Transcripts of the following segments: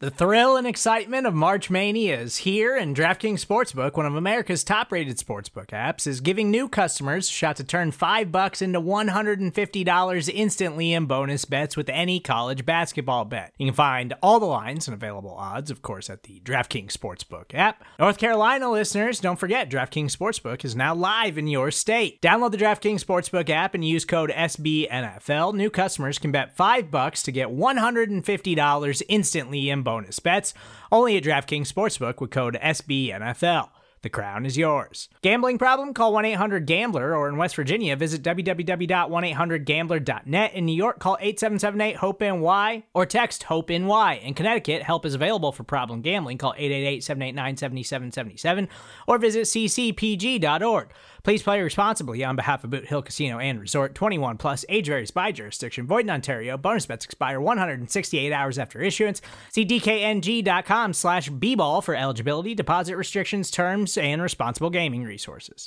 The thrill and excitement of March Mania is here, and DraftKings Sportsbook, one of America's top-rated sportsbook apps, is giving new customers a shot to turn $5 into $150 instantly in bonus bets with any college basketball bet. You can find all the lines and available odds, of course, at the DraftKings Sportsbook app. North Carolina listeners, don't forget, DraftKings Sportsbook is now live in your state. Download the DraftKings Sportsbook app and use code SBNFL. New customers can bet $5 to get $150 instantly in bonus bets, only at DraftKings Sportsbook with code SBNFL. The crown is yours. Gambling problem? Call 1-800-GAMBLER, or in West Virginia, visit www.1800gambler.net. In New York, call 877-8-HOPE-NY or text HOPE-NY. In Connecticut, help is available for problem gambling. Call 888-789-7777 or visit ccpg.org. Please play responsibly on behalf of Boot Hill Casino and Resort. 21 plus, age varies by jurisdiction. Void in Ontario. Bonus bets expire 168 hours after issuance. See dkng.com/bball for eligibility, deposit restrictions, terms, and responsible gaming resources.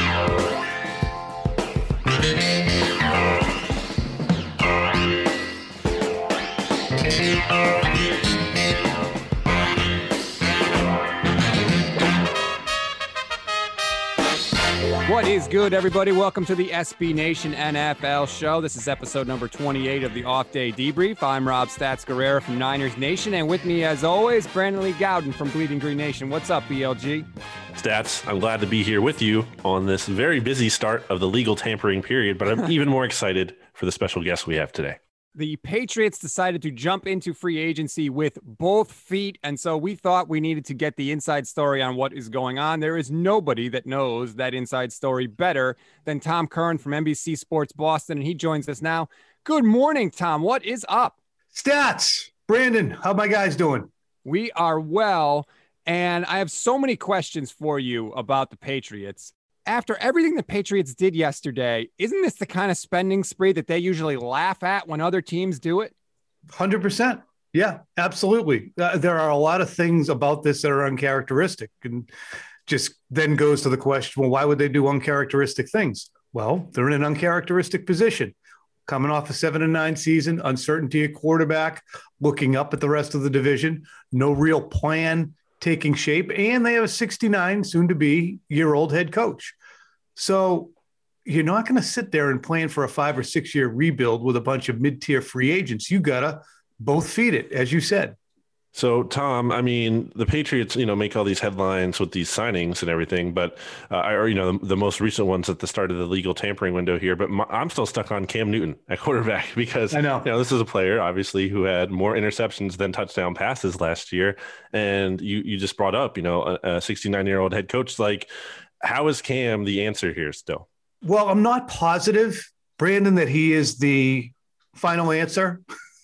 What is good, everybody? Welcome to the SB Nation NFL show. This is episode number 28 of the Off Day Debrief. I'm Rob Stats Guerrera from Niners Nation, and with me, as always, Brandon Lee Gowden from Bleeding Green Nation. What's up, BLG? Stats, I'm glad to be here with you on this very busy start of the legal tampering period, but I'm even more excited for the special guest we have today. The Patriots decided to jump into free agency with both feet, and so we thought we needed to get the inside story on what is going on. There is nobody that knows that inside story better than Tom Curran from NBC Sports Boston, and he joins us now. Good morning, Tom. What is up? Stats, Brandon, how my guys doing? We are well, and I have so many questions for you about the Patriots. After everything the Patriots did yesterday, isn't this the kind of spending spree that they usually laugh at when other teams do it? 100%. Yeah, absolutely. There are a lot of things about this that are uncharacteristic, and just then goes to the question, well, why would they do uncharacteristic things? Well, they're in an uncharacteristic position. Coming off a 7-9 season, uncertainty at quarterback, looking up at the rest of the division, no real plan taking shape, and they have a 69, soon-to-be-year-old head coach. So you're not going to sit there and plan for a 5 or 6 year rebuild with a bunch of mid-tier free agents. You got to both feed it, as you said. So, Tom, I mean, the Patriots, make all these headlines with these signings and everything, but, the most recent ones at the start of the legal tampering window here, but I'm still stuck on Cam Newton at quarterback because, I know. This is a player, obviously, who had more interceptions than touchdown passes last year. And you just brought up, a 69-year-old head coach. Like, how is Cam the answer here still? Well, I'm not positive, Brandon, that he is the final answer.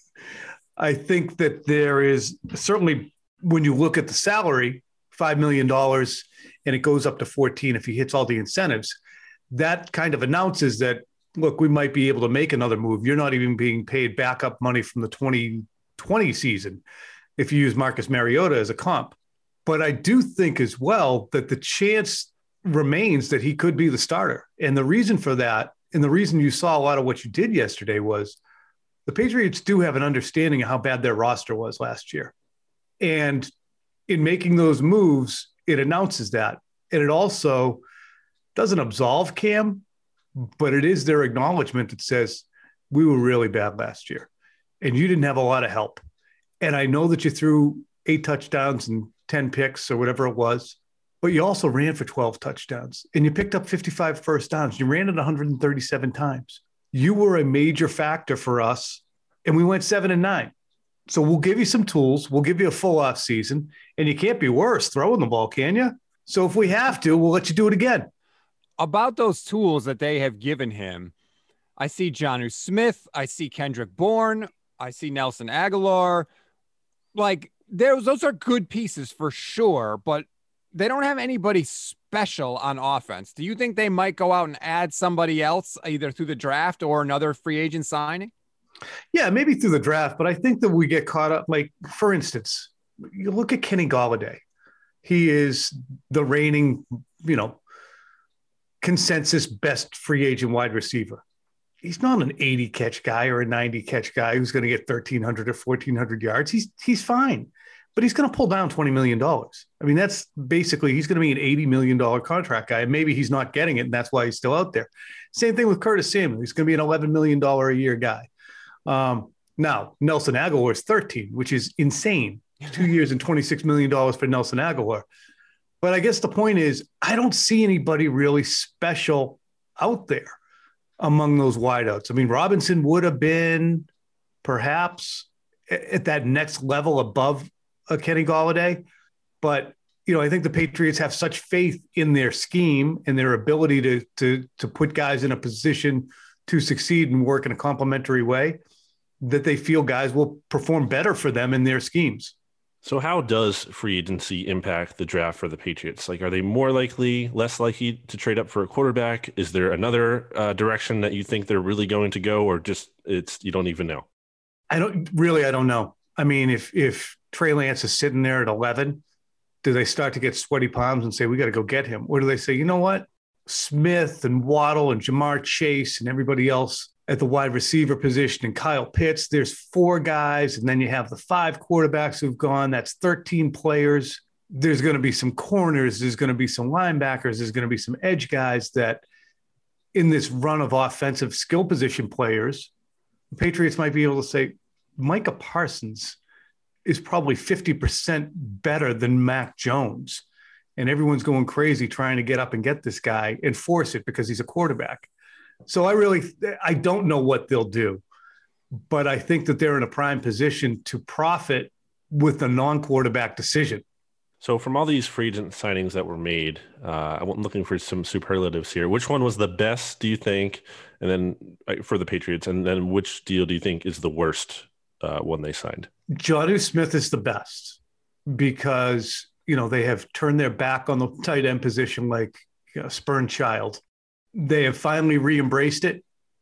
I think that there is certainly, when you look at the salary, $5 million, and it goes up to 14 if he hits all the incentives, that kind of announces that, look, we might be able to make another move. You're not even being paid backup money from the 2020 season if you use Marcus Mariota as a comp. But I do think as well that the chance remains that he could be the starter. And the reason for that, and the reason you saw a lot of what you did yesterday, was the Patriots do have an understanding of how bad their roster was last year. And in making those moves, it announces that. And it also doesn't absolve Cam, but it is their acknowledgement that says, we were really bad last year and you didn't have a lot of help. And I know that you threw 8 touchdowns and 10 picks or whatever it was, but you also ran for 12 touchdowns and you picked up 55 first downs. You ran it 137 times. You were a major factor for us, and we went 7-9. So we'll give you some tools. We'll give you a full off season, and you can't be worse throwing the ball, can you? So if we have to, we'll let you do it again. About those tools that they have given him, I see Jonnu Smith. I see Kendrick Bourne. I see Nelson Aguilar. Like, those are good pieces for sure, but they don't have anybody special on offense. Do you think they might go out and add somebody else either through the draft or another free agent signing? Yeah, maybe through the draft, but I think that we get caught up. Like, for instance, you look at Kenny Golladay. He is the reigning, consensus best free agent wide receiver. He's not an 80 catch guy or a 90 catch guy who's going to get 1,300 or 1,400 yards. He's fine. but he's going to pull down $20 million. I mean, that's basically, he's going to be an $80 million contract guy. Maybe he's not getting it, and that's why he's still out there. Same thing with Curtis Samuel. He's going to be an $11 million a year guy. Now, Nelson Agholor is 13, which is insane. 2 years and $26 million for Nelson Agholor. But I guess the point is, I don't see anybody really special out there among those wideouts. I mean, Robinson would have been perhaps at that next level above a Kenny Golladay. But, I think the Patriots have such faith in their scheme and their ability to put guys in a position to succeed and work in a complementary way that they feel guys will perform better for them in their schemes. So how does free agency impact the draft for the Patriots? Like, are they more likely, less likely to trade up for a quarterback? Is there another direction that you think they're really going to go, or just you don't even know? I don't know. I mean, if Trey Lance is sitting there at 11, do they start to get sweaty palms and say, we got to go get him? Or do they say, you know what? Smith and Waddle and Jamar Chase and everybody else at the wide receiver position and Kyle Pitts, there's 4 guys. And then you have the 5 quarterbacks who've gone. That's 13 players. There's going to be some corners. There's going to be some linebackers. There's going to be some edge guys that in this run of offensive skill position players, the Patriots might be able to say Micah Parsons is probably 50% better than Mac Jones. And everyone's going crazy trying to get up and get this guy and force it because he's a quarterback. So I don't know what they'll do, but I think that they're in a prime position to profit with a non-quarterback decision. So from all these free agent signings that were made, I'm looking for some superlatives here. Which one was the best, do you think? And then for the Patriots, and then which deal do you think is the worst one they signed? Jonnu Smith is the best because, they have turned their back on the tight end position like a spurned child. They have finally re-embraced it.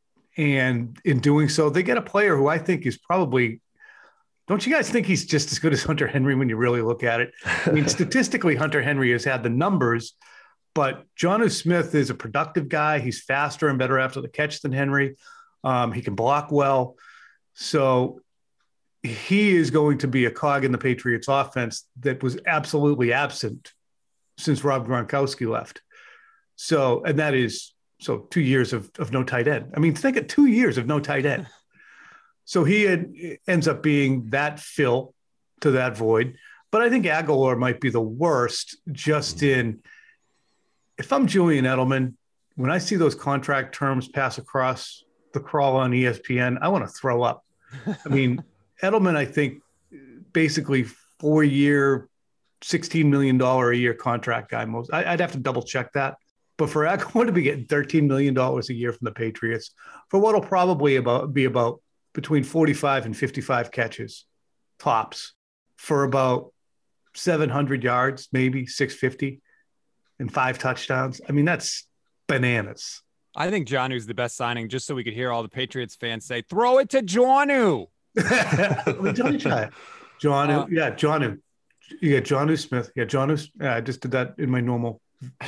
And in doing so, they get a player who I think is probably, don't you guys think he's just as good as Hunter Henry when you really look at it? I mean, statistically, Hunter Henry has had the numbers, but Jonnu Smith is a productive guy. He's faster and better after the catch than Henry. He can block well. So he is going to be a cog in the Patriots offense that was absolutely absent since Rob Gronkowski left. So, and that is, 2 years of no tight end. I mean, think of 2 years of no tight end. So ends up being that fill to that void. But I think Agholor might be the worst just in, if I'm Julian Edelman, when I see those contract terms pass across the crawl on ESPN, I want to throw up. I mean, Edelman, I think, basically 4-year, $16 million a year contract guy. I'd have to double check that. But for Agholor to be getting $13 million a year from the Patriots for what will probably be about between 45 and 55 catches, tops, for about 700 yards, maybe 650, and 5 touchdowns. I mean, that's bananas. I think Jonnu's the best signing, just so we could hear all the Patriots fans say, throw it to Jonnu. Let me tell you, Jonnu. Yeah, Jonnu. You got Jonnu Smith. Yeah, Jonnu. Yeah, I just did that in my normal.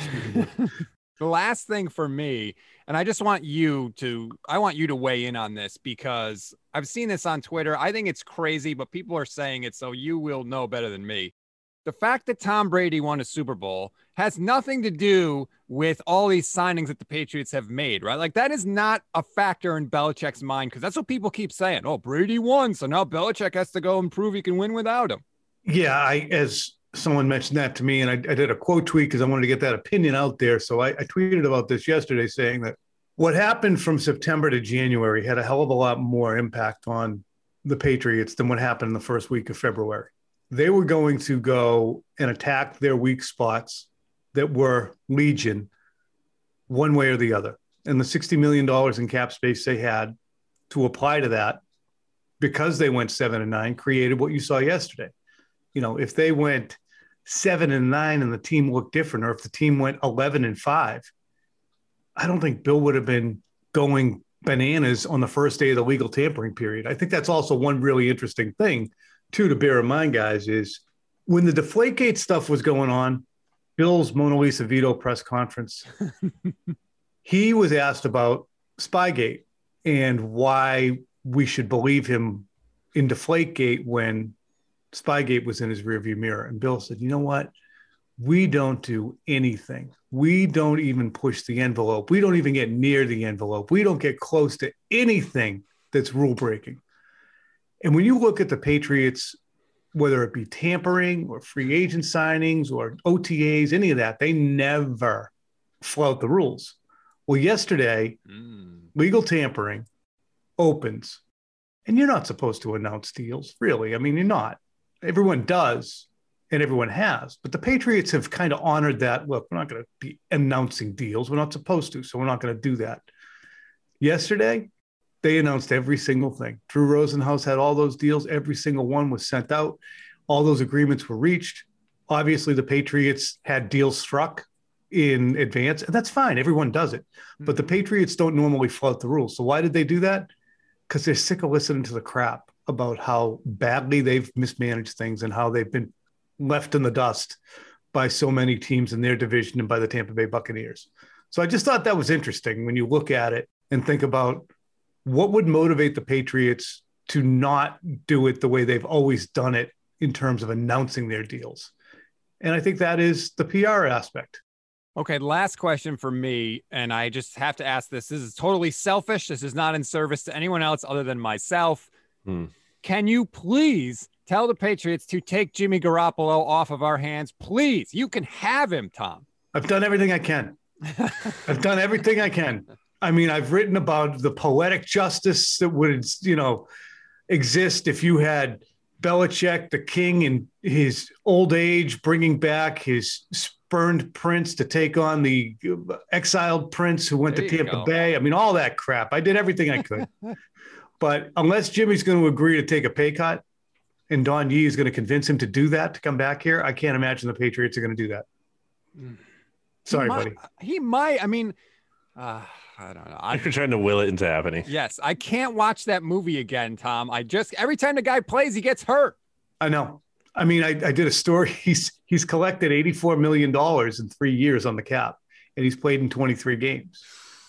The last thing for me, and I want you to weigh in on this because I've seen this on Twitter. I think it's crazy, but people are saying it, so you will know better than me. The fact that Tom Brady won a Super Bowl has nothing to do with all these signings that the Patriots have made, right? Like, that is not a factor in Belichick's mind because that's what people keep saying. Oh, Brady won, so now Belichick has to go and prove he can win without him. Yeah, as someone mentioned that to me, and I did a quote tweet because I wanted to get that opinion out there. So I tweeted about this yesterday saying that what happened from September to January had a hell of a lot more impact on the Patriots than what happened in the first week of February. They were going to go and attack their weak spots that were legion one way or the other. And the $60 million in cap space they had to apply to that, because they went 7-9, created what you saw yesterday. If they went 7-9 and the team looked different, or if the team went 11-5, I don't think Bill would have been going bananas on the first day of the legal tampering period. I think that's also one really interesting thing, too, to bear in mind, guys, is when the Deflategate stuff was going on, Bill's Mona Lisa veto press conference, he was asked about Spygate and why we should believe him in Deflategate when Spygate was in his rearview mirror. And Bill said, you know what? We don't do anything. We don't even push the envelope. We don't even get near the envelope. We don't get close to anything that's rule breaking. And when you look at the Patriots, whether it be tampering or free agent signings or OTAs, any of that, they never flout the rules. Well, yesterday, legal tampering opens, and you're not supposed to announce deals, really. I mean, you're not. Everyone does, and everyone has. But the Patriots have kind of honored that. Look, we're not going to be announcing deals. We're not supposed to, so we're not going to do that. Yesterday, they announced every single thing. Drew Rosenhaus had all those deals. Every single one was sent out. All those agreements were reached. Obviously, the Patriots had deals struck in advance, and that's fine. Everyone does it. But the Patriots don't normally flout the rules. So why did they do that? Because they're sick of listening to the crap about how badly they've mismanaged things and how they've been left in the dust by so many teams in their division and by the Tampa Bay Buccaneers. So I just thought that was interesting when you look at it and think about what would motivate the Patriots to not do it the way they've always done it in terms of announcing their deals. And I think that is the PR aspect. Okay, last question for me, and I just have to ask this. This is totally selfish. This is not in service to anyone else other than myself. Can you please tell the Patriots to take Jimmy Garoppolo off of our hands? Please. You can have him, Tom. I've done everything I can. I've done everything I can. I mean, I've written about the poetic justice that would, exist if you had Belichick, the king in his old age, bringing back his spurned prince to take on the exiled prince who went to Tampa Bay. I mean, all that crap. I did everything I could. But unless Jimmy's going to agree to take a pay cut and Don Yee is going to convince him to do that, to come back here, I can't imagine the Patriots are going to do that. Sorry, buddy. He might. I mean, I don't know. You're trying to will it into happening. Yes. I can't watch that movie again, Tom. Every time the guy plays, he gets hurt. I know. I mean, I did a story. He's collected $84 million in 3 years on the cap, and he's played in 23 games.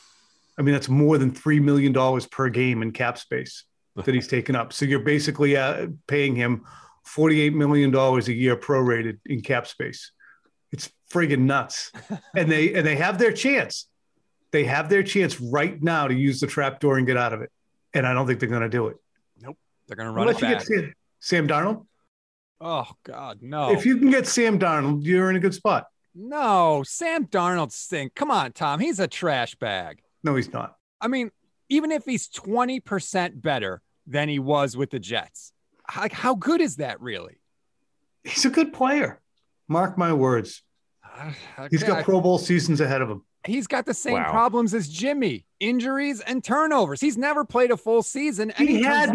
I mean, that's more than $3 million per game in cap space that he's taken up. So you're basically paying him $48 million a year prorated in cap space. It's friggin' nuts. And they have their chance. They have their chance right now to use the trapdoor and get out of it. And I don't think they're going to do it. Nope. They're going to run it back. You get Sam Darnold? Oh, God, no. If you can get Sam Darnold, you're in a good spot. No, Sam Darnold stink. Come on, Tom. He's a trash bag. No, he's not. I mean, even if he's 20% better than he was with the Jets, how good is that really? He's a good player. Mark my words. Okay. He's got Pro Bowl seasons ahead of him. He's got the same problems as Jimmy, injuries and turnovers. He's never played a full season. And he had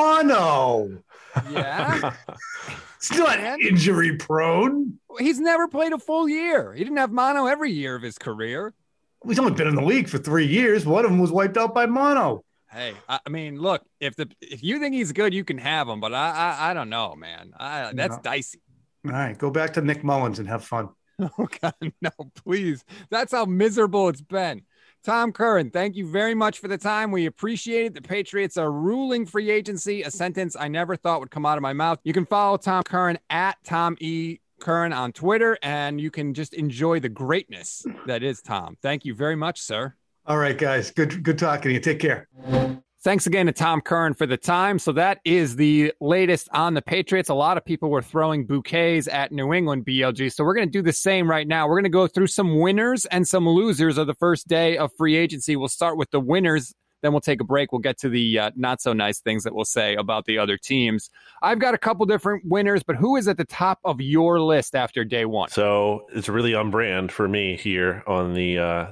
mono. Yeah. It's not injury prone. He's never played a full year. He didn't have mono every year of his career. He's only been in the league for 3 years. One of them was wiped out by mono. Hey, I mean, look, if you think he's good, you can have him, but I don't know, man. That's dicey. All right, go back to Nick Mullins and have fun. Oh, God, no, please. That's how miserable it's been. Tom Curran, thank you very much for the time. We appreciate it. The Patriots are ruling free agency, a sentence I never thought would come out of my mouth. You can follow Tom Curran at Tom E. Curran on Twitter, and you can just enjoy the greatness that is Tom. Thank you very much, sir. All right, guys. Good talking to you. Take care. Thanks again to Tom Curran for the time. So that is the latest on the Patriots. A lot of people were throwing bouquets at New England, BLG. So we're going to do the same right now. We're going to go through some winners and some losers of the first day of free agency. We'll start with the winners. Then we'll take a break. We'll get to the not so nice things that we'll say about the other teams. I've got a couple different winners, but who is at the top of your list after day one? So it's really on brand for me here on the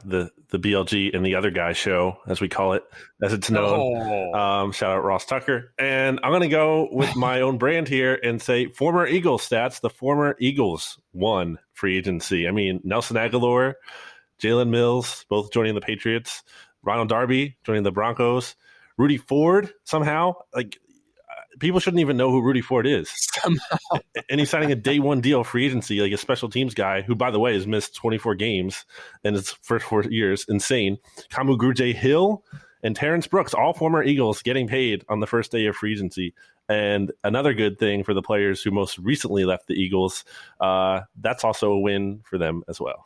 BLG and the other guy show, as we call it, as it's known. Shout out Ross Tucker. And I'm going to go with my own brand here and say former Eagles stats. The former Eagles won free agency. I mean, Nelson Aguilar, Jalen Mills, both joining the Patriots. Ronald Darby joining the Broncos. Rudy Ford, somehow. Like, people shouldn't even know who Rudy Ford is. Somehow. And he's signing a day one deal, free agency, like a special teams guy, who, by the way, has missed 24 games in his first 4 years. Insane. Kamu Grugier-Hill and Terrence Brooks, all former Eagles, getting paid on the first day of free agency. And another good thing for the players who most recently left the Eagles, that's also a win for them as well.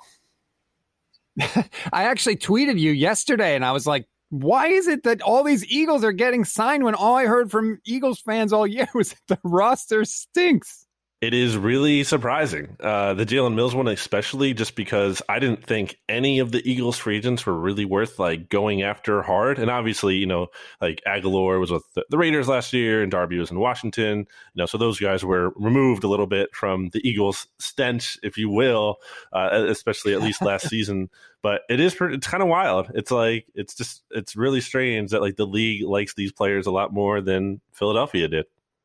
I actually tweeted you yesterday, and I was like, why is it that all these Eagles are getting signed when all I heard from Eagles fans all year was that the roster stinks? It is really surprising. The Jalen Mills one, especially just because I didn't think any of the Eagles free agents were really worth like going after hard. And obviously, like Aguilar was with the Raiders last year and Darby was in Washington. So those guys were removed a little bit from the Eagles stench, if you will, especially at least last season. But it's kind of wild. It's really strange that like the league likes these players a lot more than Philadelphia did.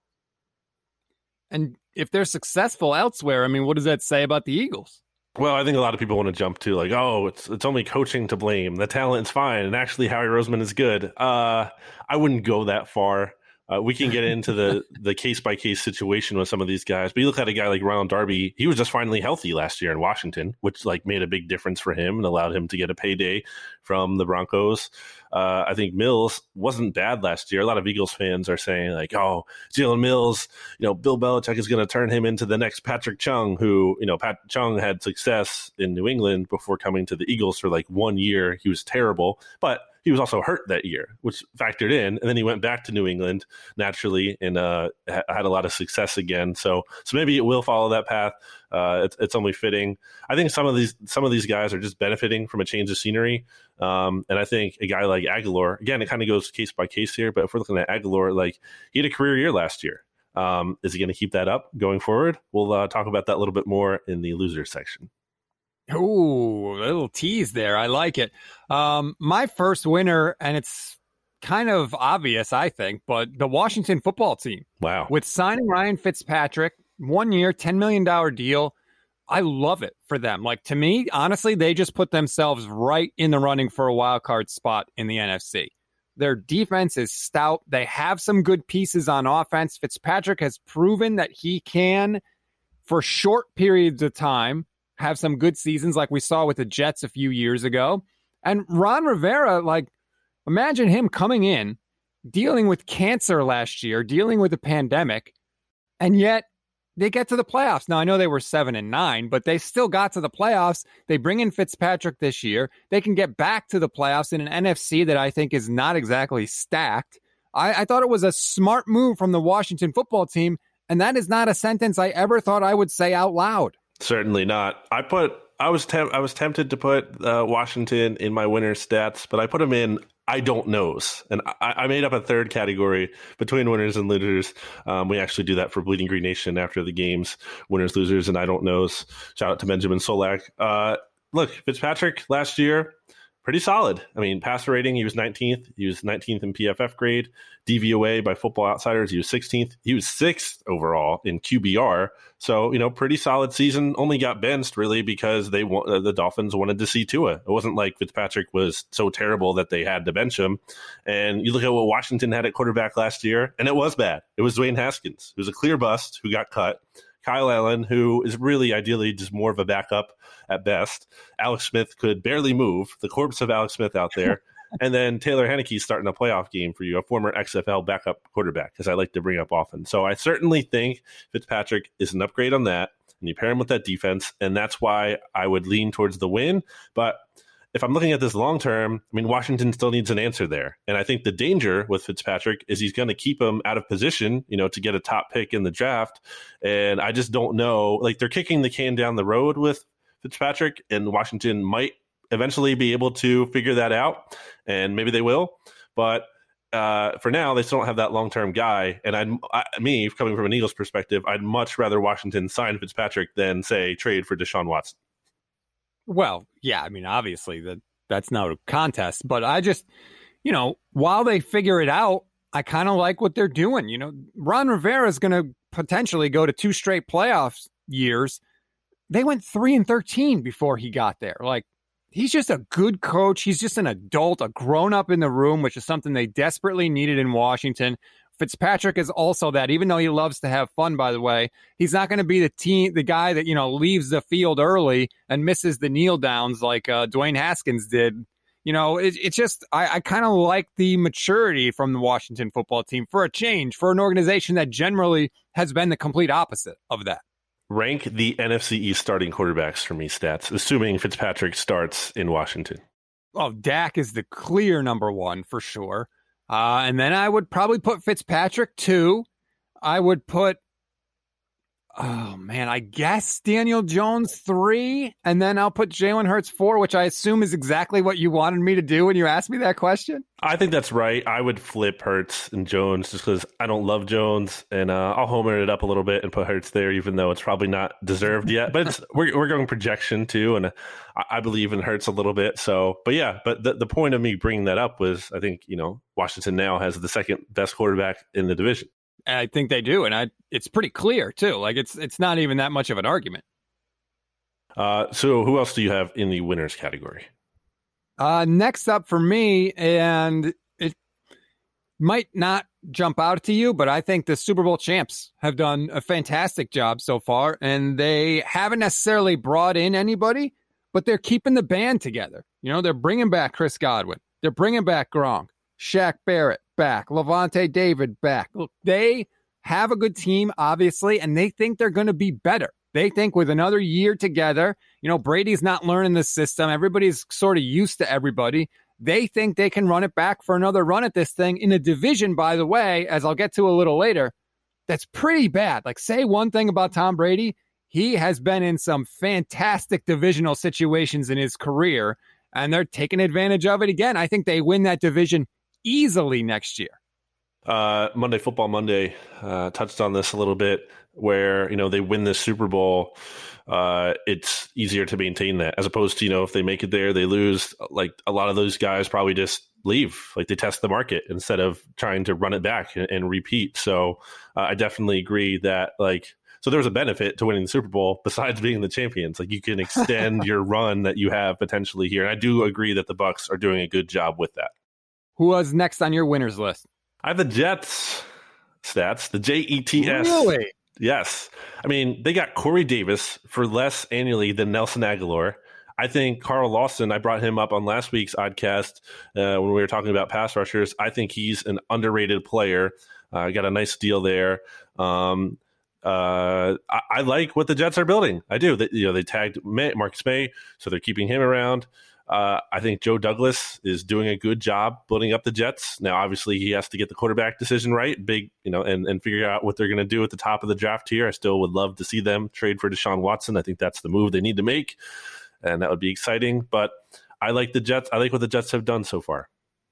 And if they're successful elsewhere, I mean, what does that say about the Eagles? Well, I think a lot of people want to jump to like, oh, it's only coaching to blame. The talent's fine. And actually, Howie Roseman is good. I wouldn't go that far. We can get into the case-by-case situation with some of these guys. But you look at a guy like Ronald Darby, he was just finally healthy last year in Washington, which like made a big difference for him and allowed him to get a payday from the Broncos. I think Mills wasn't bad last year. A lot of Eagles fans are saying like, oh, Jalen Mills, Bill Belichick is going to turn him into the next Patrick Chung, who, Pat Chung had success in New England before coming to the Eagles for like 1 year. He was terrible, but he was also hurt that year, which factored in. And then he went back to New England naturally and had a lot of success again. So maybe it will follow that path. It's only fitting. I think some of these guys are just benefiting from a change of scenery. And I think a guy like Aguilar, again, it kind of goes case by case here. But if we're looking at Aguilar, like he had a career year last year. Is he going to keep that up going forward? We'll talk about that a little bit more in the losers section. Ooh, a little tease there. I like it. My first winner, and it's kind of obvious, I think, but the Washington football team. Wow. With signing Ryan Fitzpatrick, 1 year, $10 million deal. I love it for them. Like, to me, honestly, they just put themselves right in the running for a wild card spot in the NFC. Their defense is stout. They have some good pieces on offense. Fitzpatrick has proven that he can, for short periods of time, have some good seasons like we saw with the Jets a few years ago. And Ron Rivera, like, imagine him coming in, dealing with cancer last year, dealing with the pandemic, and yet they get to the playoffs. Now, I know they were 7-9, but they still got to the playoffs. They bring in Fitzpatrick this year. They can get back to the playoffs in an NFC that I think is not exactly stacked. I thought it was a smart move from the Washington football team, and that is not a sentence I ever thought I would say out loud. Certainly not. I was tempted to put Washington in my winner stats, but I put them in I don't knows. And I made up a third category between winners and losers. We actually do that for Bleeding Green Nation after the games, winners, losers, and I don't knows. Shout out to Benjamin Solak. Look, Fitzpatrick last year, pretty solid. I mean, passer rating, he was 19th. He was 19th in PFF grade. DVOA by Football Outsiders, he was 16th. He was 6th overall in QBR. So, pretty solid season. Only got benched, really, because the Dolphins wanted to see Tua. It wasn't like Fitzpatrick was so terrible that they had to bench him. And you look at what Washington had at quarterback last year, and it was bad. It was Dwayne Haskins, who was a clear bust, who got cut. Kyle Allen, who is really ideally just more of a backup at best. Alex Smith could barely move, the corpse of Alex Smith out there. And then Taylor Heinicke starting a playoff game for you, a former XFL backup quarterback, because I like to bring up often. So I certainly think Fitzpatrick is an upgrade on that, and you pair him with that defense, and that's why I would lean towards the win. But if I'm looking at this long term, I mean, Washington still needs an answer there. And I think the danger with Fitzpatrick is he's going to keep him out of position, to get a top pick in the draft. And I just don't know. Like, they're kicking the can down the road with Fitzpatrick, and Washington might eventually be able to figure that out, and maybe they will. But for now, they still don't have that long-term guy. And me, coming from an Eagles perspective, I'd much rather Washington sign Fitzpatrick than, say, trade for Deshaun Watson. Well, yeah, I mean, obviously that's not a contest, but I just, while they figure it out, I kind of like what they're doing. Ron Rivera is going to potentially go to 2 straight playoff years. They went 3-13 before he got there. Like, he's just a good coach. He's just an adult, a grown-up in the room, which is something they desperately needed in Washington. Fitzpatrick is also that, even though he loves to have fun, by the way. He's not going to be the guy that, leaves the field early and misses the kneel downs like Dwayne Haskins did, It's just I kind of like the maturity from the Washington football team for a change, for an organization that generally has been the complete opposite of that. Rank the NFC East starting quarterbacks for me, Stats, assuming Fitzpatrick starts in Washington. Oh, Dak is the clear number one for sure. And then I would probably put Fitzpatrick 2. I would put, I guess Daniel Jones 3. And then I'll put Jalen Hurts 4, which I assume is exactly what you wanted me to do when you asked me that question. I think that's right. I would flip Hurts and Jones just because I don't love Jones, and I'll homer it up a little bit and put Hurts there, even though it's probably not deserved yet. But we're going projection too, and I believe in Hurts a little bit. So, but the point of me bringing that up was I think Washington now has the second best quarterback in the division. I think they do, and it's pretty clear too. Like it's not even that much of an argument. So who else do you have in the winners category? Next up for me, and it might not jump out to you, but I think the Super Bowl champs have done a fantastic job so far, and they haven't necessarily brought in anybody, but they're keeping the band together. They're bringing back Chris Godwin. They're bringing back Gronk, Shaq Barrett back, Levante David back. Look, they have a good team, obviously, and they think they're going to be better. They think with another year together, Brady's not learning the system. Everybody's sort of used to everybody. They think they can run it back for another run at this thing in a division, by the way, as I'll get to a little later, that's pretty bad. Like, say one thing about Tom Brady, he has been in some fantastic divisional situations in his career, and they're taking advantage of it again. I think they win that division easily next year. Monday Football Monday touched on this a little bit, where they win this Super Bowl, it's easier to maintain that, as opposed to if they make it there, they lose. Like, a lot of those guys probably just leave, like they test the market instead of trying to run it back and repeat. So I definitely agree that so there was a benefit to winning the Super Bowl besides being the champions. Like, you can extend your run that you have potentially here, and I do agree that the Bucs are doing a good job with that. Who was next on your winners list? I have the Jets. Stats, the Jets. Really? Yes. I mean, they got Corey Davis for less annually than Nelson Aguilar. I think Carl Lawson, I brought him up on last week's Oddcast when we were talking about pass rushers. I think he's an underrated player. Got a nice deal there. I like what the Jets are building. I do. They tagged Marcus May, so they're keeping him around. I think Joe Douglas is doing a good job building up the Jets. Now, obviously, he has to get the quarterback decision right, and figure out what they're going to do at the top of the draft here. I still would love to see them trade for Deshaun Watson. I think that's the move they need to make, and that would be exciting. But I like the Jets. I like what the Jets have done so far.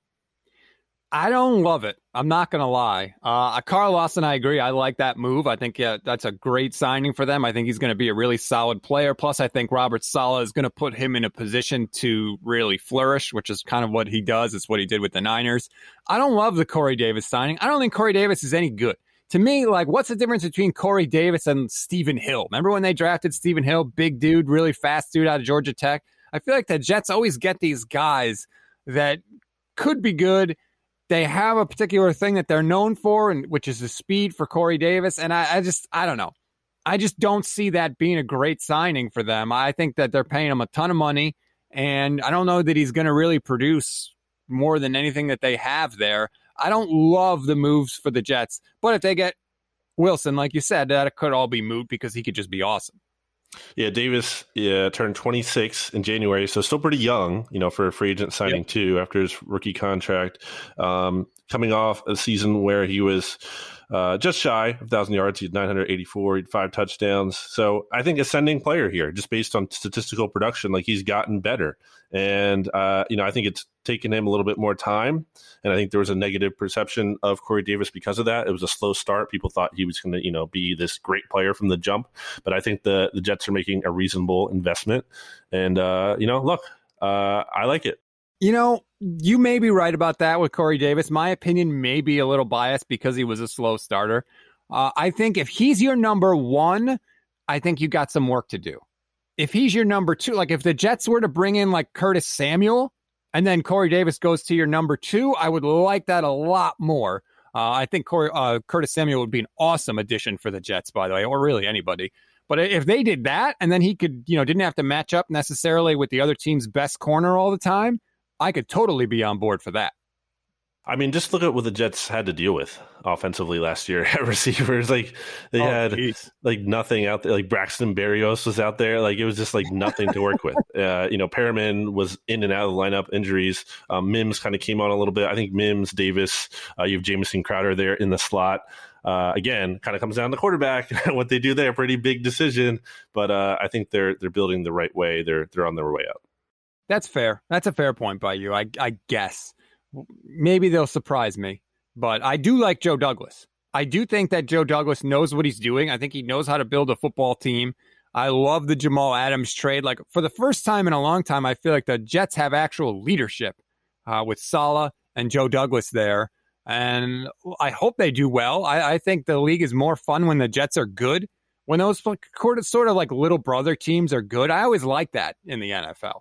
I don't love it. I'm not going to lie. Carl Lawson, I agree. I like that move. I think that's a great signing for them. I think he's going to be a really solid player. Plus, I think Robert Saleh is going to put him in a position to really flourish, which is kind of what he does. It's what he did with the Niners. I don't love the Corey Davis signing. I don't think Corey Davis is any good. To me, what's the difference between Corey Davis and Stephen Hill? Remember when they drafted Stephen Hill? Big dude, really fast dude out of Georgia Tech. I feel like the Jets always get these guys that could be good. They have a particular thing that they're known for, and which is the speed for Corey Davis. And I don't know. I just don't see that being a great signing for them. I think that they're paying him a ton of money, and I don't know that he's going to really produce more than anything that they have there. I don't love the moves for the Jets, but if they get Wilson, like you said, that could all be moot because he could just be awesome. Yeah, Davis turned 26 in January, so still pretty young, for a free agent signing too, after his rookie contract. Coming off a season where he was just shy of 1,000 yards. He had 984, he had 5 touchdowns. So I think ascending player here, just based on statistical production, he's gotten better. And, I think it's taken him a little bit more time. And I think there was a negative perception of Corey Davis because of that. It was a slow start. People thought he was going to, be this great player from the jump. But I think the Jets are making a reasonable investment. And, look, I like it. You may be right about that with Corey Davis. My opinion may be a little biased because he was a slow starter. I think if he's your number one, I think you got some work to do. If he's your number two, if the Jets were to bring in Curtis Samuel and then Corey Davis goes to your number two, I would like that a lot more. I think Curtis Samuel would be an awesome addition for the Jets, by the way, or really anybody. But if they did that and then he could, didn't have to match up necessarily with the other team's best corner all the time, I could totally be on board for that. I mean, just look at what the Jets had to deal with offensively last year at receivers. Like they had like nothing out there. Like Braxton Berrios was out there. Like it was just like nothing to work with. Perriman was in and out of the lineup, injuries. Mims kind of came on a little bit. I think Mims, Davis, you have Jamison Crowder there in the slot. Again, kind of comes down to quarterback. What they do there, pretty big decision. But I think they're building the right way. They're on their way out. That's fair. That's a fair point by you, I guess. Maybe they'll surprise me, but I do like Joe Douglas. I do think that Joe Douglas knows what he's doing. I think he knows how to build a football team. I love the Jamal Adams trade. Like for the first time in a long time, I feel like the Jets have actual leadership with Saleh and Joe Douglas there. And I hope they do well. I think the league is more fun when the Jets are good. When those sort of like little brother teams are good, I always like that in the NFL.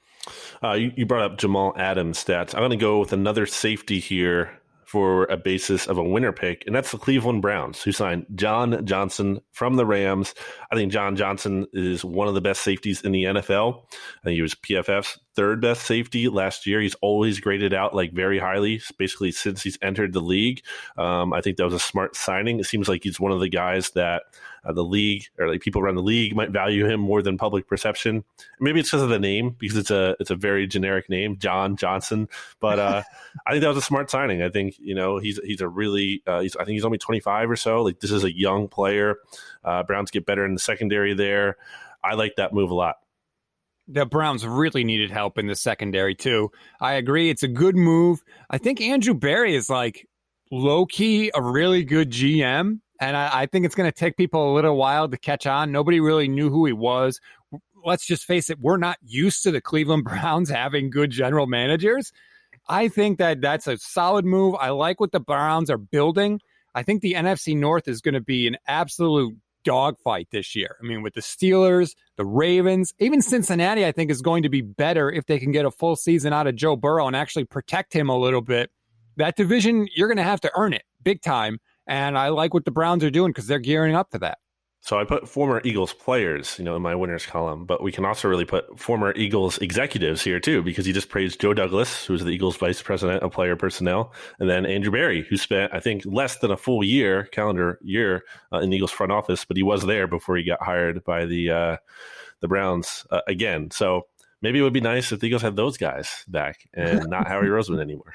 You brought up Jamal Adams stats. I'm going to go with another safety here for a basis of a winner pick, and that's the Cleveland Browns, who signed John Johnson from the Rams. I think John Johnson is one of the best safeties in the NFL. I think he was PFF's third best safety last year. He's always graded out like very highly, basically since he's entered the league. I think that was a smart signing. It seems like he's one of the guys that the league or like people around the league might value him more than public perception. Maybe it's because of the name, because it's a very generic name, John Johnson. But I think that was a smart signing. I think he's a really I think he's only 25 or so. Like this is a young player. Browns get better in the secondary there. I like that move a lot. The Browns really needed help in the secondary too. I agree. It's a good move. I think Andrew Berry is like low-key a really good GM. And I think it's going to take people a little while to catch on. Nobody really knew who he was. Let's just face it. We're not used to the Cleveland Browns having good general managers. I think that that's a solid move. I like what the Browns are building. I think the NFC North is going to be an absolute dogfight this year. I mean, with the Steelers, the Ravens, even Cincinnati, I think is going to be better if they can get a full season out of Joe Burrow and actually protect him a little bit. That division, you're going to have to earn it big time. And I like what the Browns are doing because they're gearing up for that. So I put former Eagles players, in my winners column, but we can also really put former Eagles executives here too, because he just praised Joe Douglas, who's the Eagles vice president of player personnel, and then Andrew Berry, who spent, I think, less than a full calendar year in the Eagles front office, but he was there before he got hired by the Browns again. So maybe it would be nice if the Eagles had those guys back and not Howie Roseman anymore.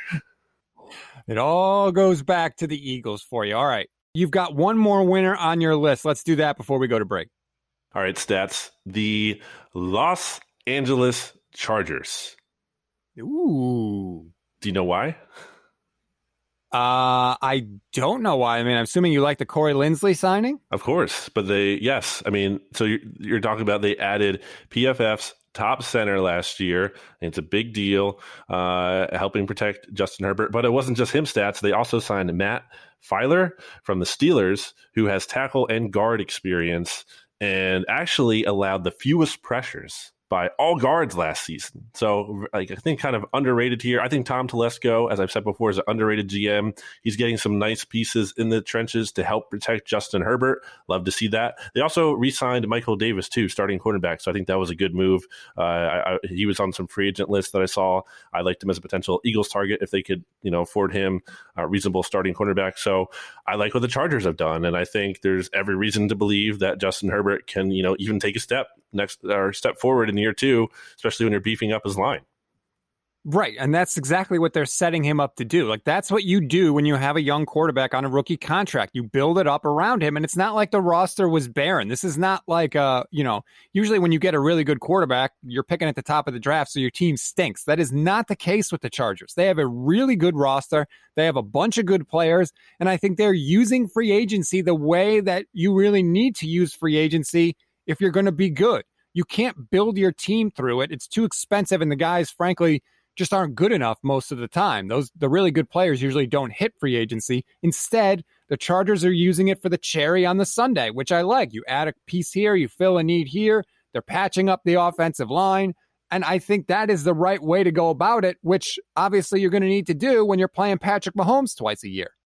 It all goes back to the Eagles for you. All right. You've got one more winner on your list. Let's do that before we go to break. All right, stats. The Los Angeles Chargers. Ooh. Do you know why? I don't know why. I mean, I'm assuming you like the Corey Linsley signing? Of course. But yes. I mean, so you're talking about they added PFF's top center last year. It's a big deal, helping protect Justin Herbert. But it wasn't just him stats. They also signed Matt Filer from the Steelers, who has tackle and guard experience and actually allowed the fewest pressures by all guards last season. So I think kind of underrated here. I think Tom Telesco, as I've said before, is an underrated GM. He's getting some nice pieces in the trenches to help protect Justin Herbert. Love to see that. They also re-signed Michael Davis too, starting cornerback. So I think that was a good move. He was on some free agent lists that I saw. I liked him as a potential Eagles target if they could, afford him a reasonable starting cornerback. So I like what the Chargers have done. And I think there's every reason to believe that Justin Herbert can, even take a step forward in year two, especially when you're beefing up his line. Right. And that's exactly what they're setting him up to do. Like, that's what you do when you have a young quarterback on a rookie contract. You build it up around him. And it's not like the roster was barren. This is not like, usually when you get a really good quarterback, you're picking at the top of the draft, so your team stinks. That is not the case with the Chargers. They have a really good roster. They have a bunch of good players. And I think they're using free agency the way that you really need to use free agency if you're going to be good. You can't build your team through it. It's too expensive. And the guys, frankly, just aren't good enough most of the time. The really good players usually don't hit free agency. Instead, the Chargers are using it for the cherry on the sundae, which I like. You add a piece here, you fill a need here. They're patching up the offensive line. And I think that is the right way to go about it, which obviously you're going to need to do when you're playing Patrick Mahomes twice a year.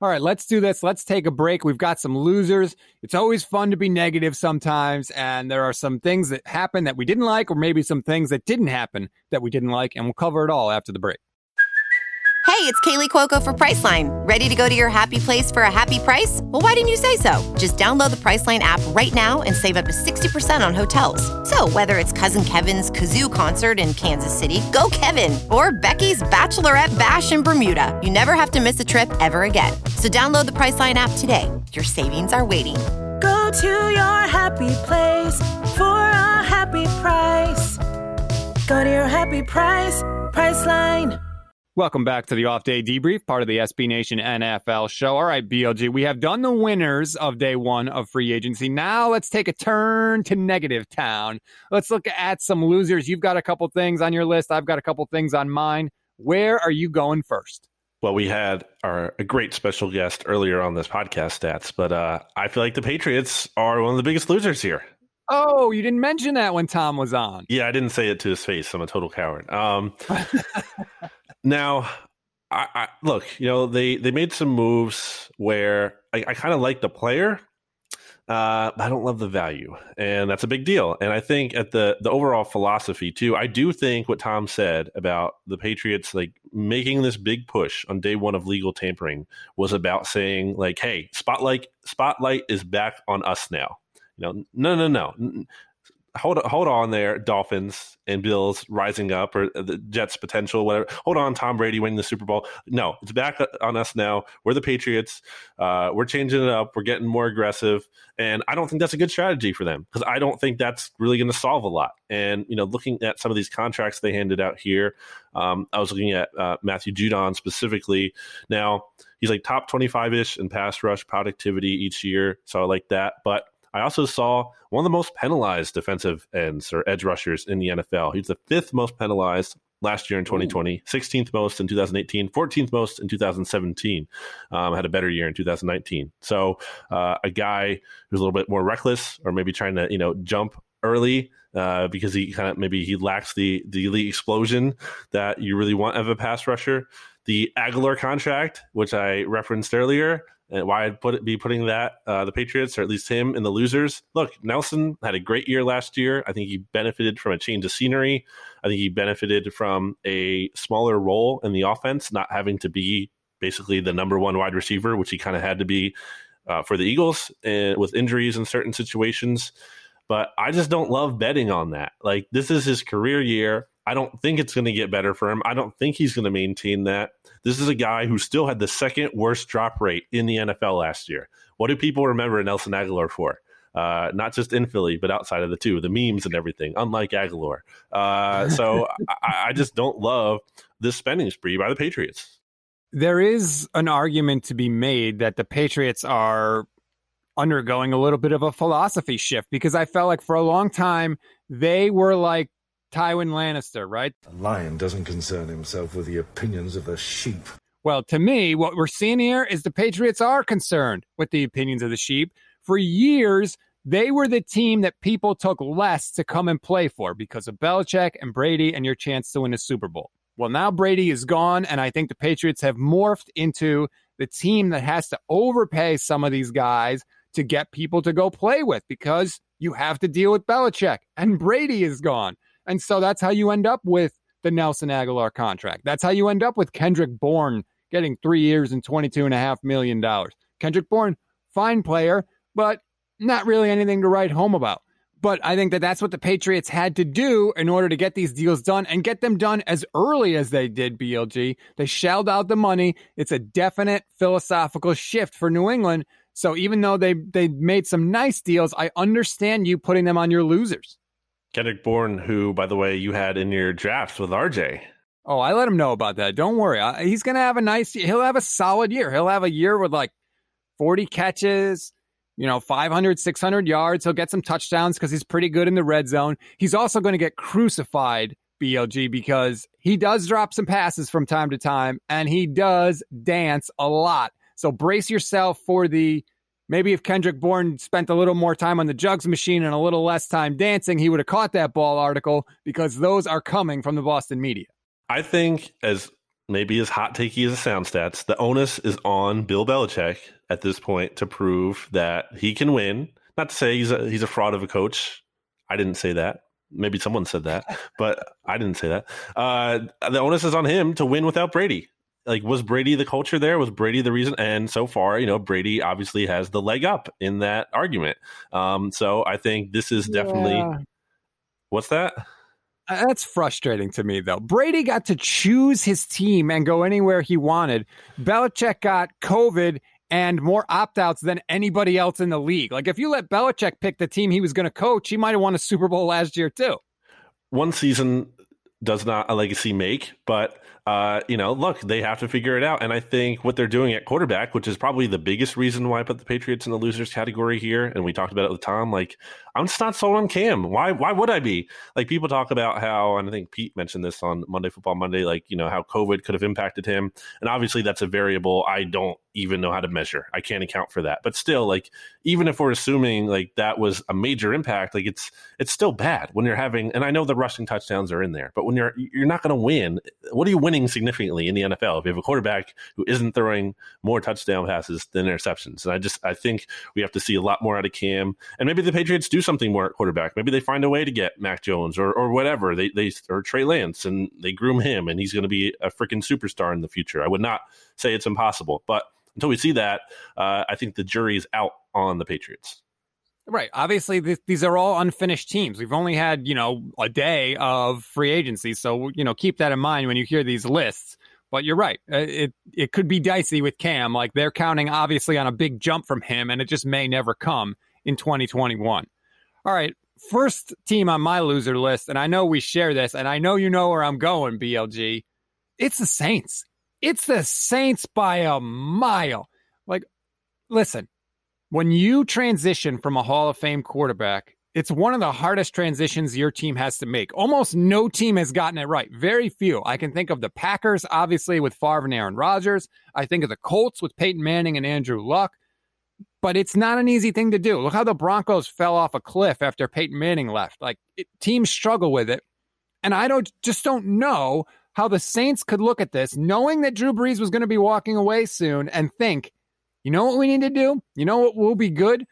All right, let's do this. Let's take a break. We've got some losers. It's always fun to be negative sometimes, and there are some things that happened that we didn't like, or maybe some things that didn't happen that we didn't like, and we'll cover it all after the break. Hey, it's Kaylee Cuoco for Priceline. Ready to go to your happy place for a happy price? Well, why didn't you say so? Just download the Priceline app right now and save up to 60% on hotels. So whether it's Cousin Kevin's Kazoo Concert in Kansas City, go Kevin, or Becky's Bachelorette Bash in Bermuda, you never have to miss a trip ever again. So download the Priceline app today. Your savings are waiting. Go to your happy place for a happy price. Go to your happy price, Priceline. Welcome back to the Off Day Debrief, part of the SB Nation NFL show. All right, BLG, we have done the winners of day one of free agency. Now let's take a turn to negative town. Let's look at some losers. You've got a couple things on your list. I've got a couple things on mine. Where are you going first? Well, we had a great special guest earlier on this podcast, Stats, but I feel like the Patriots are one of the biggest losers here. Oh, you didn't mention that when Tom was on. Yeah, I didn't say it to his face. I'm a total coward. Now, I look, they made some moves where I kind of like the player, but I don't love the value, and that's a big deal. And I think at the overall philosophy too, I do think what Tom said about the Patriots like making this big push on day one of legal tampering was about saying like, hey, spotlight is back on us now. No. Hold on there, Dolphins and Bills rising up, or the Jets potential, whatever. Hold on, Tom Brady winning the Super Bowl. No, it's back on us now. We're the Patriots. We're changing it up. We're getting more aggressive. And I don't think that's a good strategy for them, because I don't think that's really going to solve a lot. And, looking at some of these contracts they handed out here, I was looking at Matthew Judon specifically. Now, he's like top 25-ish in pass rush productivity each year, so I like that. But I also saw one of the most penalized defensive ends or edge rushers in the NFL. He's the 5th most penalized last year in 2020, 16th most in 2018, 14th most in 2017. Had a better year in 2019. So a guy who's a little bit more reckless, or maybe trying to jump early because he lacks the elite explosion that you really want of a pass rusher. The Aguilar contract, which I referenced earlier, and why I'd be putting that, the Patriots, or at least him, in the losers. Look, Nelson had a great year last year. I think he benefited from a change of scenery. I think he benefited from a smaller role in the offense, not having to be basically the number one wide receiver, which he kind of had to be for the Eagles with injuries in certain situations. But I just don't love betting on that. Like, this is his career year. I don't think it's going to get better for him. I don't think he's going to maintain that. This is a guy who still had the 2nd worst drop rate in the NFL last year. What do people remember Nelson Aguilar for? Not just in Philly, but outside of the two, the memes and everything, unlike Aguilar. So I just don't love this spending spree by the Patriots. There is an argument to be made that the Patriots are undergoing a little bit of a philosophy shift, because I felt like for a long time they were like Tywin Lannister, right? A lion doesn't concern himself with the opinions of the sheep. Well, to me, what we're seeing here is the Patriots are concerned with the opinions of the sheep. For years, they were the team that people took less to come and play for because of Belichick and Brady and your chance to win a Super Bowl. Well, now Brady is gone, and I think the Patriots have morphed into the team that has to overpay some of these guys to get people to go play with, because you have to deal with Belichick, and Brady is gone. And so that's how you end up with the Nelson Aguilar contract. That's how you end up with Kendrick Bourne getting 3 years and $22.5 million. Kendrick Bourne, fine player, but not really anything to write home about. But I think that that's what the Patriots had to do in order to get these deals done, and get them done as early as they did, BLG. They shelled out the money. It's a definite philosophical shift for New England. So even though they made some nice deals, I understand you putting them on your losers. Kendrick Bourne, who, by the way, you had in your drafts with RJ. Oh, I let him know about that. Don't worry. He's going to have he'll have a solid year. He'll have a year with like 40 catches, 500, 600 yards. He'll get some touchdowns because he's pretty good in the red zone. He's also going to get crucified, BLG, because he does drop some passes from time to time, and he does dance a lot. So brace yourself for maybe if Kendrick Bourne spent a little more time on the jugs machine and a little less time dancing, he would have caught that ball article, because those are coming from the Boston media. I think as maybe as hot takey as it sounds, stats, the onus is on Bill Belichick at this point to prove that he can win. Not to say he's a fraud of a coach. I didn't say that. Maybe someone said that, but I didn't say that. The onus is on him to win without Brady. Like, was Brady the culture there? Was Brady the reason? And so far, Brady obviously has the leg up in that argument. So I think this is definitely. Yeah. What's that? That's frustrating to me, though. Brady got to choose his team and go anywhere he wanted. Belichick got COVID and more opt-outs than anybody else in the league. Like, if you let Belichick pick the team he was going to coach, he might have won a Super Bowl last year, too. One season does not a legacy make, but look, they have to figure it out. And I think what they're doing at quarterback, which is probably the biggest reason why I put the Patriots in the losers category here, and we talked about it with Tom, like, I'm just not sold on Cam. Why would I be? Like, people talk about how, and I think Pete mentioned this on Monday Football Monday, like, how COVID could have impacted him. And obviously that's a variable I don't even know how to measure. I can't account for that. But still, like, even if we're assuming like that was a major impact, like it's still bad when you're having, and I know the rushing touchdowns are in there, but when you're not going to win, what are you winning significantly in the NFL if you have a quarterback who isn't throwing more touchdown passes than interceptions? And I think we have to see a lot more out of Cam, and maybe the Patriots do something more at quarterback. Maybe they find a way to get Mac Jones or whatever, they or Trey Lance, and they groom him and he's going to be a freaking superstar in the future. I would not say it's impossible, but until we see that, I think the jury is out on the Patriots. Right. Obviously, these are all unfinished teams. We've only had, a day of free agency. So, keep that in mind when you hear these lists. But you're right. It could be dicey with Cam. Like, they're counting, obviously, on a big jump from him, and it just may never come in 2021. All right. First team on my loser list, and I know we share this, and I know you know where I'm going, BLG. It's the Saints. It's the Saints by a mile. Like, listen. When you transition from a Hall of Fame quarterback, it's one of the hardest transitions your team has to make. Almost no team has gotten it right. Very few. I can think of the Packers, obviously, with Favre and Aaron Rodgers. I think of the Colts with Peyton Manning and Andrew Luck. But it's not an easy thing to do. Look how the Broncos fell off a cliff after Peyton Manning left. Like, teams struggle with it. And I just don't know how the Saints could look at this, knowing that Drew Brees was going to be walking away soon, and think, you know what we need to do? You know what will be good?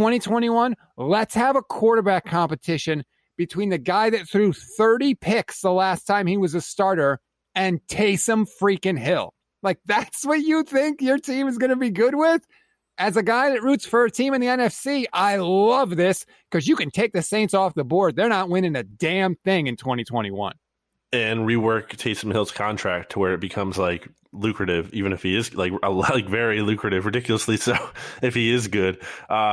2021, let's have a quarterback competition between the guy that threw 30 picks the last time he was a starter and Taysom freaking Hill. Like, that's what you think your team is going to be good with? As a guy that roots for a team in the NFC, I love this because you can take the Saints off the board. They're not winning a damn thing in 2021. And rework Taysom Hill's contract to where it becomes like lucrative, even if he is like very lucrative, ridiculously so if he is good.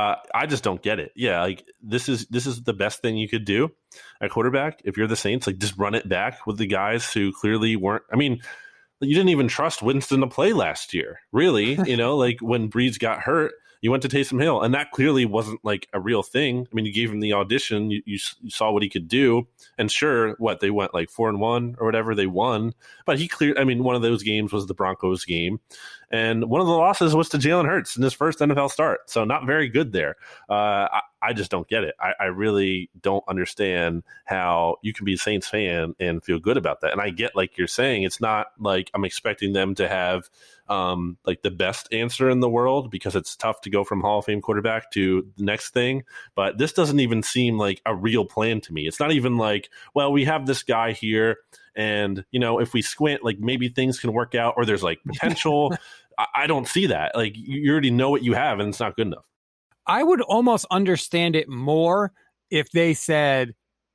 I just don't get it. Yeah, like this is the best thing you could do at quarterback if you're the Saints. Like, just run it back with the guys who clearly weren't. I mean, you didn't even trust Winston to play last year, really. Like when Brees got hurt, you went to Taysom Hill, and that clearly wasn't like a real thing. I mean, you gave him the audition, you saw what he could do, and sure, they went like 4-1 or whatever, they won, but he cleared. I mean, one of those games was the Broncos game, and one of the losses was to Jalen Hurts in his first NFL start, so not very good there. I just don't get it. I really don't understand how you can be a Saints fan and feel good about that. And I get, like you're saying, it's not like I'm expecting them to have like the best answer in the world, because it's tough to go from Hall of Fame quarterback to the next thing. But this doesn't even seem like a real plan to me. It's not even like, well, we have this guy here, and if we squint, like maybe things can work out, or there's like potential. I don't see that. Like, you already know what you have, and it's not good enough. I would almost understand it more if they said,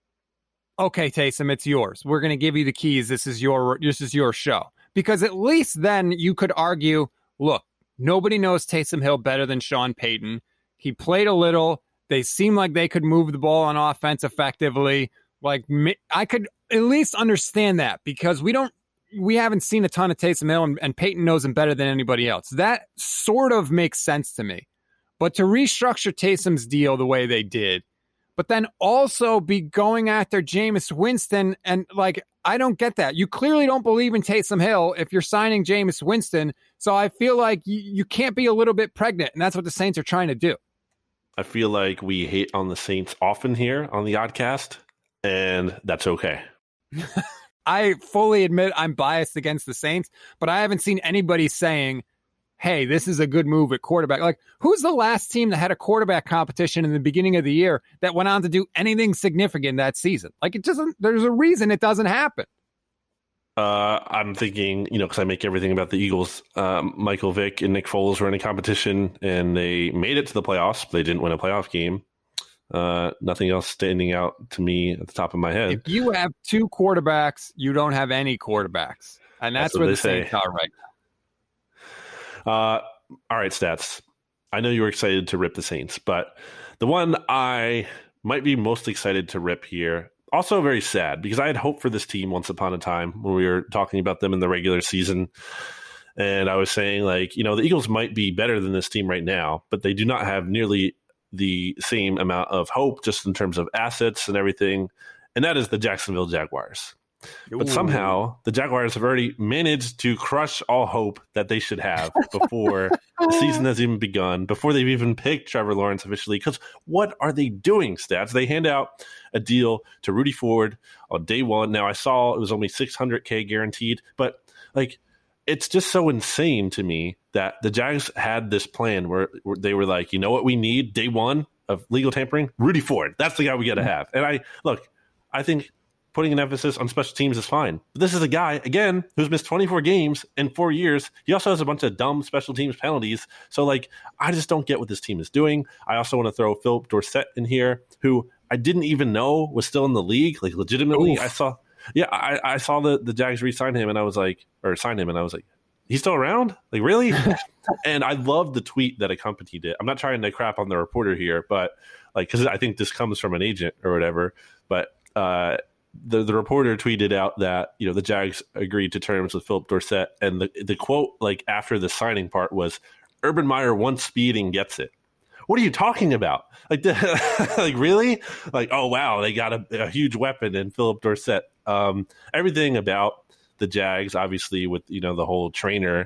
okay, Taysom, it's yours. We're going to give you the keys. This is your show. Because at least then you could argue, look, nobody knows Taysom Hill better than Sean Payton. He played a little. They seem like they could move the ball on offense effectively. Like, I could at least understand that, because we haven't seen a ton of Taysom Hill, and Payton knows him better than anybody else. That sort of makes sense to me. But to restructure Taysom's deal the way they did, but then also be going after Jameis Winston, and like, I don't get that. You clearly don't believe in Taysom Hill if you're signing Jameis Winston. So I feel like you can't be a little bit pregnant, and that's what the Saints are trying to do. I feel like we hate on the Saints often here on the Oddcast, and that's okay. I fully admit I'm biased against the Saints, but I haven't seen anybody saying, hey, this is a good move at quarterback. Like, who's the last team that had a quarterback competition in the beginning of the year that went on to do anything significant that season? Like, it doesn't, there's a reason it doesn't happen. I'm thinking, because I make everything about the Eagles. Michael Vick and Nick Foles were in a competition, and they made it to the playoffs. They didn't win a playoff game. Nothing else standing out to me at the top of my head. If you have two quarterbacks, you don't have any quarterbacks. And that's where the Saints are right now. All right, Stats. I know you were excited to rip the Saints, but the one I might be most excited to rip here, also very sad, because I had hope for this team once upon a time when we were talking about them in the regular season. And I was saying, the Eagles might be better than this team right now, but they do not have nearly the same amount of hope just in terms of assets and everything. And that is the Jacksonville Jaguars. But somehow the Jaguars have already managed to crush all hope that they should have before the season has even begun, before they've even picked Trevor Lawrence officially. Because what are they doing, Stats? They hand out a deal to Rudy Ford on day one. Now, I saw it was only $600K guaranteed, but it's just so insane to me that the Jags had this plan where they were like, you know what we need day one of legal tampering? Rudy Ford. That's the guy we got to have. And I think putting an emphasis on special teams is fine. But this is a guy, again, who's missed 24 games in 4 years. He also has a bunch of dumb special teams penalties. So, I just don't get what this team is doing. I also want to throw Philip Dorsett in here, who I didn't even know was still in the league, legitimately. Oof. I saw the Jags re-sign him, and I was like, he's still around? Really? And I love the tweet that accompanied it. I'm not trying to crap on the reporter here, but because I think this comes from an agent or whatever, but the reporter tweeted out that the Jags agreed to terms with Philip Dorsett, and the quote after the signing part was, "Urban Meyer wants speed and gets it." What are you talking about? Really? Oh wow, they got a huge weapon in Philip Dorsett. Everything about the Jags, obviously, with the whole trainer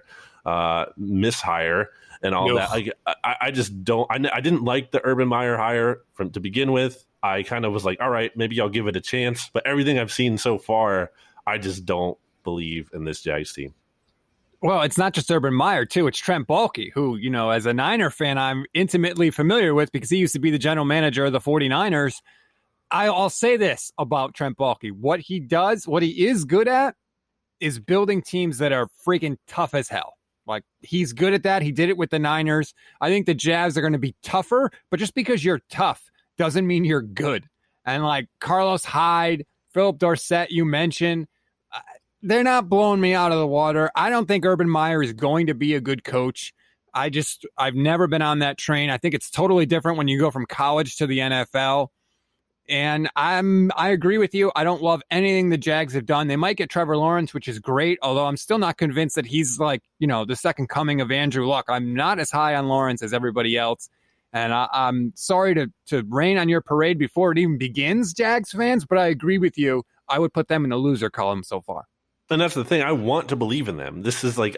mishire and all that. I just don't. I didn't like the Urban Meyer hire to begin with. I kind of was like, all right, maybe I'll give it a chance. But everything I've seen so far, I just don't believe in this Jags team. Well, it's not just Urban Meyer, too. It's Trent Baalke, who, as a Niner fan, I'm intimately familiar with because he used to be the general manager of the 49ers. I'll say this about Trent Baalke. What he is good at is building teams that are freaking tough as hell. He's good at that. He did it with the Niners. I think the Jags are going to be tougher, but just because you're tough doesn't mean you're good. And Carlos Hyde, Philip Dorsett, you mentioned, they're not blowing me out of the water. I don't think Urban Meyer is going to be a good coach. I've never been on that train. I think it's totally different when you go from college to the NFL. And I agree with you. I don't love anything the Jags have done. They might get Trevor Lawrence, which is great, although I'm still not convinced that he's the second coming of Andrew Luck. I'm not as high on Lawrence as everybody else. And I'm sorry to rain on your parade before it even begins, Jags fans, but I agree with you. I would put them in the loser column so far. And that's the thing. I want to believe in them. This is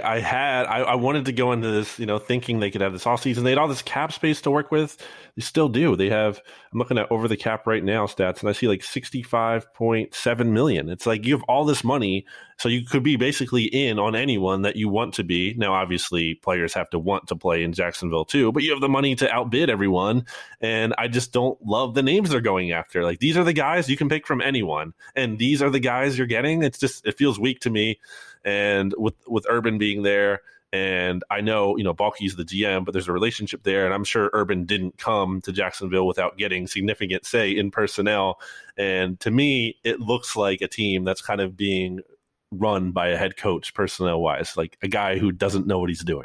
I wanted to go into this, thinking they could have this offseason. They had all this cap space to work with. They still do. They have, I'm looking at over the cap right now stats, and I see $65.7 million. It's you have all this money, so you could be basically in on anyone that you want to be. Now, obviously, players have to want to play in Jacksonville too, but you have the money to outbid everyone. And I just don't love the names they're going after. These are the guys you can pick from anyone, and these are the guys you're getting. It feels weak to me. And with Urban being there, and I know, Baalke's the GM, but there's a relationship there. And I'm sure Urban didn't come to Jacksonville without getting significant say in personnel. And to me, it looks like a team that's kind of being run by a head coach personnel wise, a guy who doesn't know what he's doing.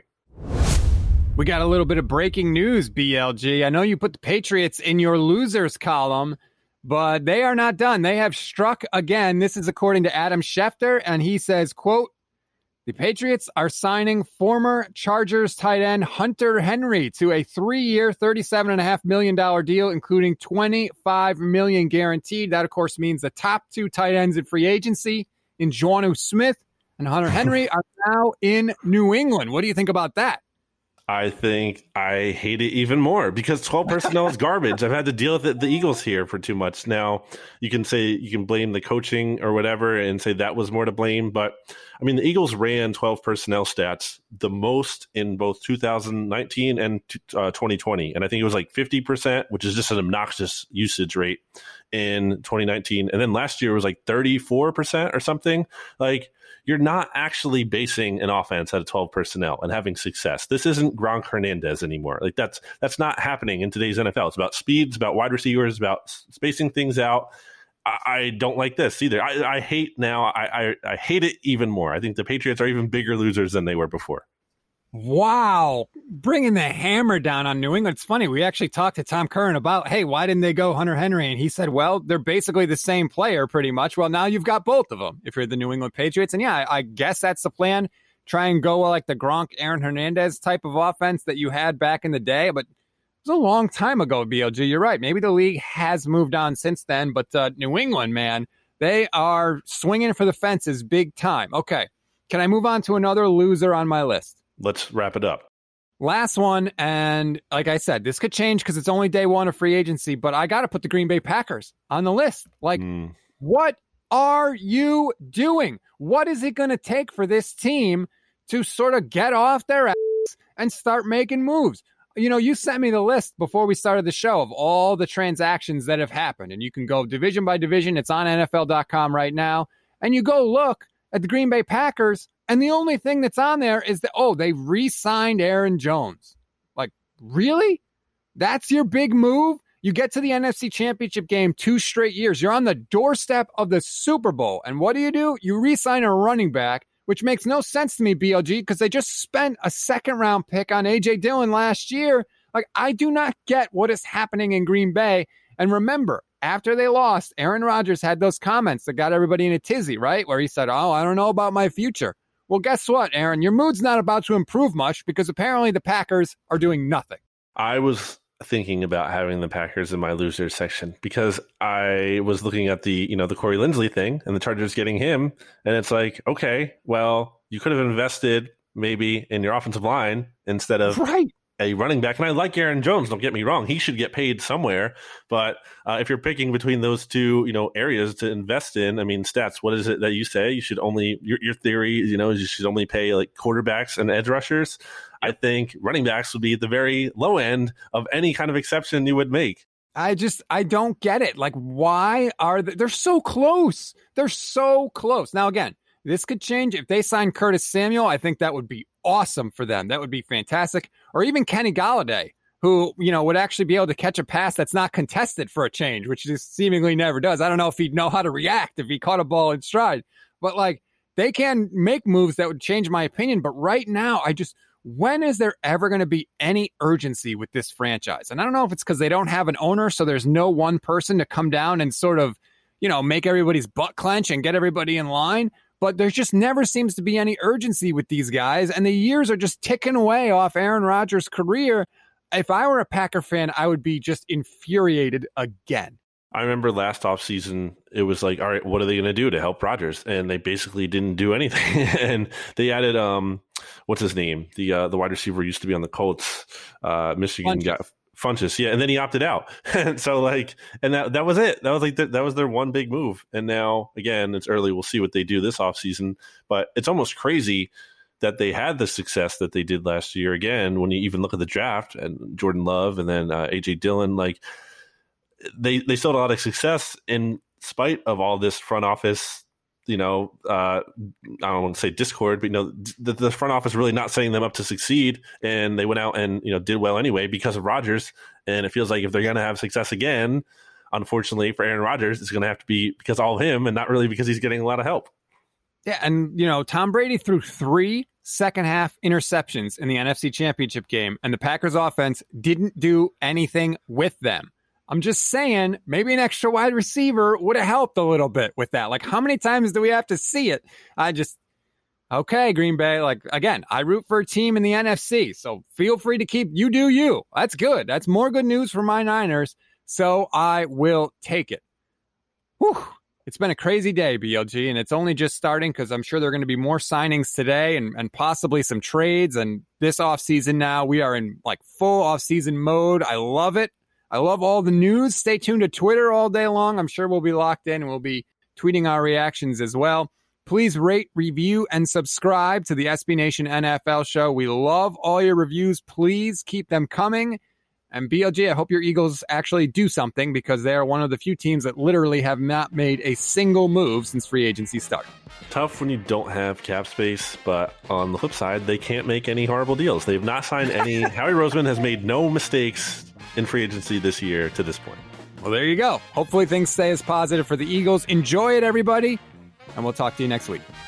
We got a little bit of breaking news, BLG. I know you put the Patriots in your losers column, but they are not done. They have struck again. This is according to Adam Schefter, and he says, quote, "The Patriots are signing former Chargers tight end Hunter Henry to a 3-year, $37.5 million deal, including $25 million guaranteed." That, of course, means the top two tight ends in free agency, in Jonnu Smith and Hunter Henry, are now in New England. What do you think about that? I think I hate it even more because 12 personnel is garbage. I've had to deal with the Eagles here for too much. Now, you can blame the coaching or whatever and say that was more to blame. But, I mean, the Eagles ran 12 personnel stats the most in both 2019 and 2020. And I think it was like 50%, which is just an obnoxious usage rate in 2019. And then last year was like 34% or something. Like, you're not actually basing an offense out of 12 personnel and having success. This isn't Gronk Hernandez anymore. Like that's not happening in today's NFL. It's about speed, it's about wide receivers, about spacing things out. I don't like this either. I hate now. I hate it even more. I think the Patriots are even bigger losers than they were before. Wow. Bringing the hammer down on New England. It's funny. We actually talked to Tom Curran about, hey, why didn't they go Hunter Henry? And he said, well, they're basically the same player pretty much. Well, now you've got both of them if you're the New England Patriots. And yeah, I guess that's the plan. Try and go like the Gronk, Aaron Hernandez type of offense that you had back in the day. But it was a long time ago, BLG. You're right. Maybe the league has moved on since then. But New England, man, they are swinging for the fences big time. Okay. Can I move on to another loser on my list? Let's wrap it up. Last one, and like I said, this could change because it's only day one of free agency, but I got to put the Green Bay Packers on the list. Like, what are you doing? What is it going to take for this team to sort of get off their ass and start making moves? You know, you sent me the list before we started the show of all the transactions that have happened, and you can go division by division. It's on NFL.com right now, and you go look at the Green Bay Packers, and the only thing that's on there is that, they re-signed Aaron Jones. Like, really? That's your big move? You get to the NFC Championship game 2 straight years. You're on the doorstep of the Super Bowl. And what do? You re-sign a running back, which makes no sense to me, BLG, because they just spent a second-round pick on A.J. Dillon last year. Like, I do not get what is happening in Green Bay. And remember, after they lost, Aaron Rodgers had those comments that got everybody in a tizzy, right? Where he said, I don't know about my future. Well, guess what, Aaron? Your mood's not about to improve much because apparently the Packers are doing nothing. I was thinking about having the Packers in my losers section because I was looking at the Corey Linsley thing and the Chargers getting him. And it's like, okay, well, you could have invested maybe in your offensive line instead of a running back. And I like Aaron Jones, don't get me wrong. He should get paid somewhere. But if you're picking between those two, areas to invest in, I mean, stats, what is it that you say? You should only, your theory, is you should only pay like quarterbacks and edge rushers. I think running backs would be at the very low end of any kind of exception you would make. I don't get it. Like, why are they're so close? They're so close. Now, again, this could change. If they sign Curtis Samuel, I think that would be awesome for them. That would be fantastic. Or even Kenny Golladay, who, would actually be able to catch a pass that's not contested for a change, which just seemingly never does. I don't know if he'd know how to react if he caught a ball in stride. But, like, they can make moves that would change my opinion. But right now, when is there ever going to be any urgency with this franchise? And I don't know if it's because they don't have an owner, so there's no one person to come down and sort of, make everybody's butt clench and get everybody in line. But there just never seems to be any urgency with these guys, and the years are just ticking away off Aaron Rodgers' career. If I were a Packer fan, I would be just infuriated again. I remember last offseason, it was like, all right, what are they going to do to help Rodgers? And they basically didn't do anything. And they added, what's his name? The wide receiver used to be on the Colts, Michigan guy. Funchess, yeah, and then he opted out. So and that was it. That was that was their one big move. And now, again, it's early. We'll see what they do this offseason. But it's almost crazy that they had the success that they did last year. Again, when you even look at the draft and Jordan Love and then A.J. Dillon, like they still had a lot of success in spite of all this front office. I don't want to say discord, but the front office really not setting them up to succeed, and they went out and did well anyway because of Rodgers. And it feels like if they're going to have success again, unfortunately for Aaron Rodgers, it's going to have to be because of all of him and not really because he's getting a lot of help. Yeah, and Tom Brady threw 3 second half interceptions in the NFC Championship game, and the Packers offense didn't do anything with them. I'm just saying, maybe an extra wide receiver would have helped a little bit with that. Like, how many times do we have to see it? Okay, Green Bay. Like, again, I root for a team in the NFC, so feel free to you do you. That's good. That's more good news for my Niners, so I will take it. Whew. It's been a crazy day, BLG, and it's only just starting because I'm sure there are going to be more signings today and possibly some trades. And this offseason now, we are in like full offseason mode. I love it. I love all the news. Stay tuned to Twitter all day long. I'm sure we'll be locked in and we'll be tweeting our reactions as well. Please rate, review, and subscribe to the SB Nation NFL show. We love all your reviews. Please keep them coming. And BLG, I hope your Eagles actually do something because they are one of the few teams that literally have not made a single move since free agency started. Tough when you don't have cap space, but on the flip side, they can't make any horrible deals. They've not signed any. Howie Roseman has made no mistakes in free agency this year to this point. Well, there you go. Hopefully things stay as positive for the Eagles. Enjoy it, everybody, and we'll talk to you next week.